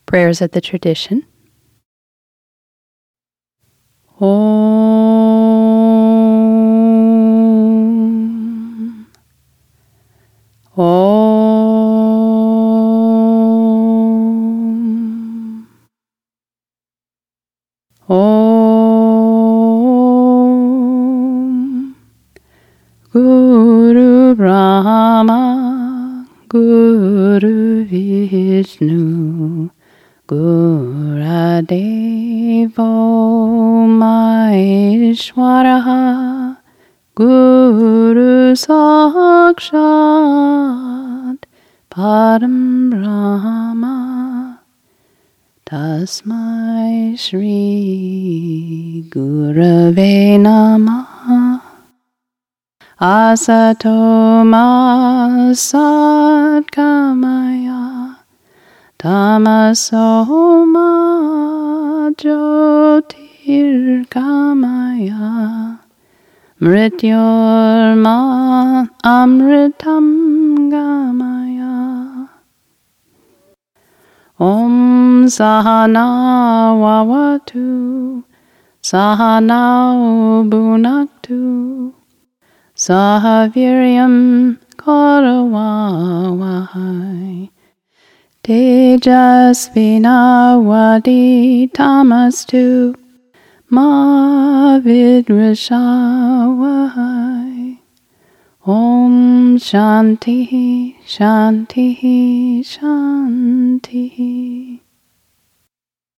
Prayers at the tradition. Om. Om. Om. Guru Brahma, Guru Vishnu, Guradevo Maheshwaraha, Guru Sakshat Param Brahma, Tasmai Shri Gurave Namaha. Asato ma satgamaya, tamaso ma jyotirgamaya, mrityorma amritam gamaya. Om Sahana Vavatu, Sahana Bhunaktu, Sahaviryam Karavavahai, Tejasvinavadi Tamastu, Ma Vidvishawahai. Om Shanti, Shanti, Shanti.